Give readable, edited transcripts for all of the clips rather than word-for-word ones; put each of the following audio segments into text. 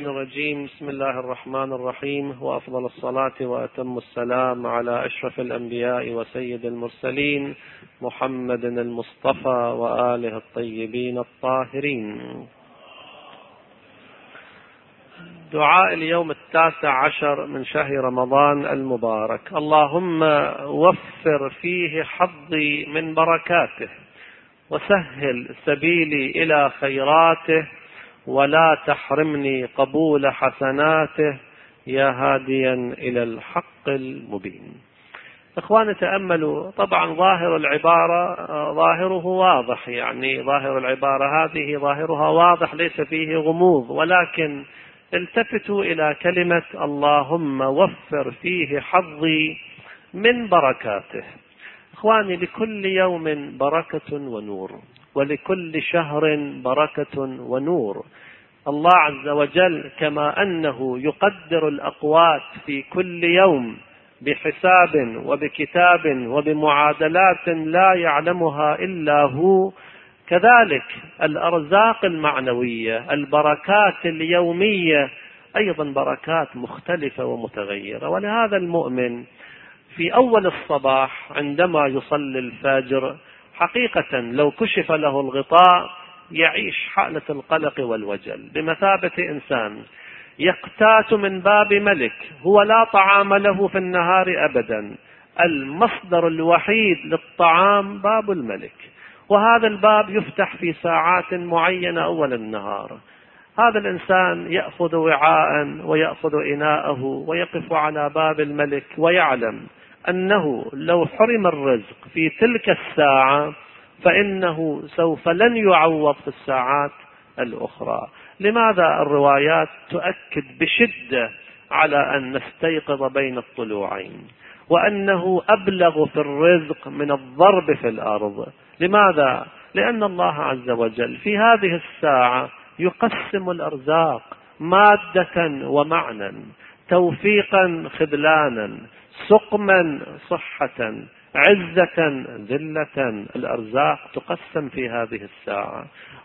الرجيم. بسم الله الرحمن الرحيم، وأفضل الصلاة وأتم السلام على أشرف الأنبياء وسيد المرسلين محمد المصطفى وآله الطيبين الطاهرين. دعاء اليوم 19 من شهر رمضان المبارك: اللهم وفر فيه حظي من بركاته، وسهل سبيلي إلى خيراته، ولا تحرمني قبول حسناته، يا هاديا إلى الحق المبين. إخواني تأملوا، طبعا ظاهر العبارة ظاهره واضح، يعني ظاهر العبارة هذه ظاهرها واضح ليس فيه غموض، ولكن التفتوا إلى كلمة اللهم وفر فيه حظي من بركاته. إخواني، لكل يوم بركة ونور، ولكل شهر بركة ونور. الله عز وجل كما أنه يقدر الأقوات في كل يوم بحساب وبكتاب وبمعادلات لا يعلمها إلا هو، كذلك الأرزاق المعنوية، البركات اليومية أيضا بركات مختلفة ومتغيرة. ولهذا المؤمن في أول الصباح عندما يصلي الفجر حقيقة لو كشف له الغطاء يعيش حالة القلق والوجل، بمثابة إنسان يقتات من باب ملك هو لا طعام له في النهار أبدا، المصدر الوحيد للطعام باب الملك، وهذا الباب يفتح في ساعات معينة أول النهار. هذا الإنسان يأخذ وعاء ويأخذ إناءه ويقف على باب الملك، ويعلم أنه لو حرم الرزق في تلك الساعة فإنه سوف لن يعوض في الساعات الأخرى. لماذا الروايات تؤكد بشدة على أن نستيقظ بين الطلوعين، وأنه أبلغ في الرزق من الضرب في الأرض؟ لماذا؟ لأن الله عز وجل في هذه الساعة يقسم الأرزاق مادة ومعنى، توفيقا خذلانا، سقما صحة، عزة ذلة. الأرزاق تقسم في هذه الساعة،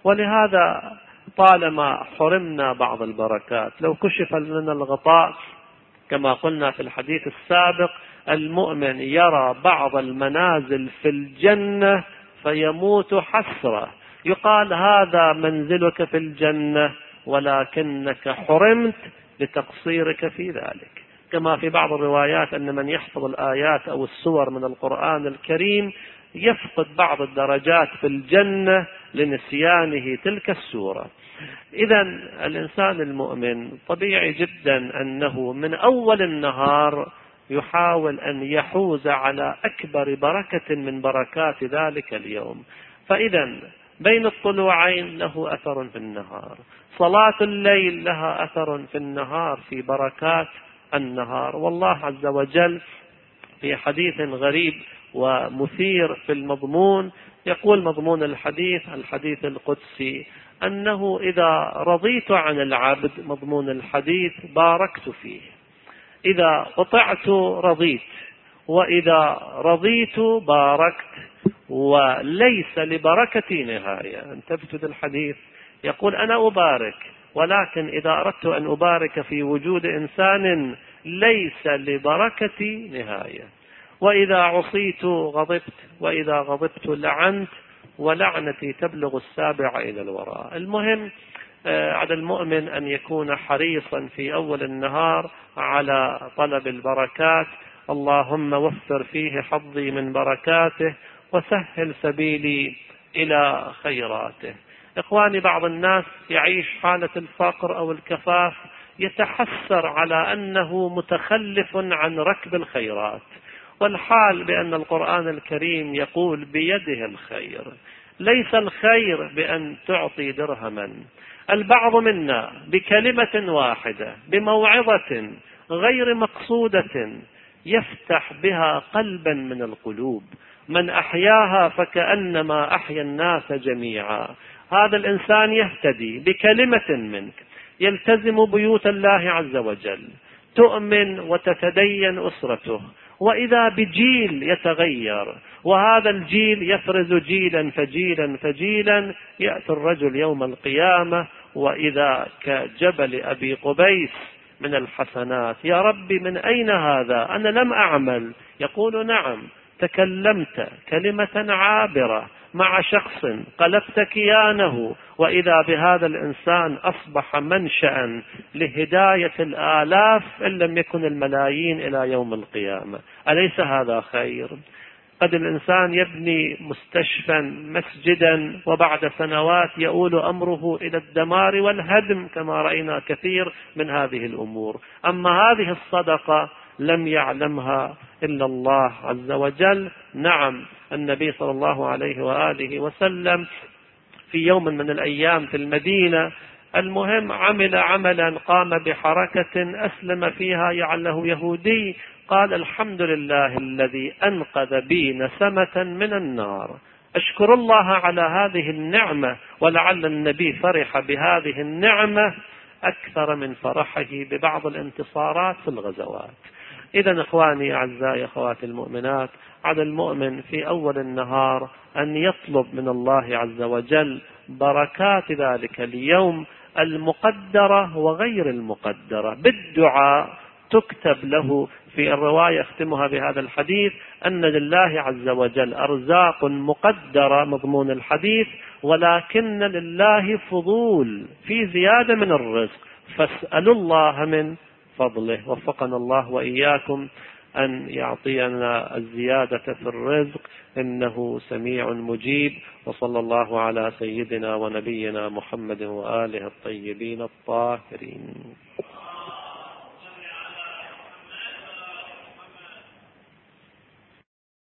ولهذا طالما حرمنا بعض البركات لو كشف لنا الغطاء كما قلنا في الحديث السابق، المؤمن يرى بعض المنازل في الجنة فيموت حسرة، يقال هذا منزلك في الجنة ولكنك حرمت لتقصيرك في ذلك. كما في بعض الروايات أن من يحفظ الآيات أو السور من القرآن الكريم يفقد بعض الدرجات في الجنة لنسيانه تلك السورة. إذن الإنسان المؤمن طبيعي جدا أنه من أول النهار يحاول أن يحوز على أكبر بركة من بركات ذلك اليوم. فإذا بين الطلوعين له أثر في النهار، صلاة الليل لها أثر في النهار في بركات النهار. والله عز وجل في حديث غريب ومثير في المضمون يقول مضمون الحديث القدسي أنه إذا رضيت عن العبد، مضمون الحديث، باركت فيه، إذا قطعت رضيت، وإذا رضيت باركت، وليس لبركتي نهاية. انتبهوا للحديث، يقول أنا أبارك، ولكن إذا أردت أن أبارك في وجود إنسان ليس لبركتي نهاية. وإذا عصيت غضبت، وإذا غضبت لعنت، ولعنتي تبلغ السابع إلى الوراء. المهم على المؤمن أن يكون حريصا في أول النهار على طلب البركات. اللهم وفر فيه حظي من بركاته، وسهل سبيلي إلى خيراته. إخواني، بعض الناس يعيش حالة الفقر أو الكفاف يتحسر على أنه متخلف عن ركب الخيرات، والحال بأن القرآن الكريم يقول بيده الخير. ليس الخير بأن تعطي درهما. البعض منا بكلمة واحدة، بموعظة غير مقصودة، يفتح بها قلبا من القلوب. من أحياها فكأنما أحيا الناس جميعا. هذا الإنسان يهتدي بكلمة منك، يلتزم بيوت الله عز وجل، تؤمن وتتدين أسرته، وإذا بجيل يتغير، وهذا الجيل يفرز جيلا فجيلا فجيلا. يأتي الرجل يوم القيامة وإذا كجبل أبي قبيس من الحسنات. يا ربي من أين هذا؟ أنا لم أعمل. يقول نعم، تكلمت كلمة عابرة مع شخص قلبت كيانه، وإذا بهذا الإنسان أصبح منشأ لهداية الآلاف إن لم يكن الملايين إلى يوم القيامة. أليس هذا خير؟ قد الإنسان يبني مستشفى، مسجدا، وبعد سنوات يؤول أمره إلى الدمار والهدم كما رأينا كثير من هذه الأمور. أما هذه الصدقة لم يعلمها إلا الله عز وجل. نعم، النبي صلى الله عليه وآله وسلم في يوم من الأيام في المدينة المهم عمل عملا، قام بحركة أسلم فيها لعله يهودي، قال الحمد لله الذي أنقذ بي نسمة من النار، أشكر الله على هذه النعمة. ولعل النبي فرح بهذه النعمة أكثر من فرحه ببعض الانتصارات في الغزوات. إذا إخواني أعزائي أخواتي المؤمنات، على المؤمن في أول النهار أن يطلب من الله عز وجل بركات ذلك اليوم المقدرة وغير المقدرة بالدعاء تكتب له. في الرواية اختمها بهذا الحديث أن لله عز وجل أرزاق مقدرة مضمون الحديث، ولكن لله فضول في زيادة من الرزق، فاسألوا الله من فضله. وفقنا الله وإياكم أن يعطينا الزيادة في الرزق، إنه سميع مجيب. وصلى الله على سيدنا ونبينا محمد وآله الطيبين الطاهرين.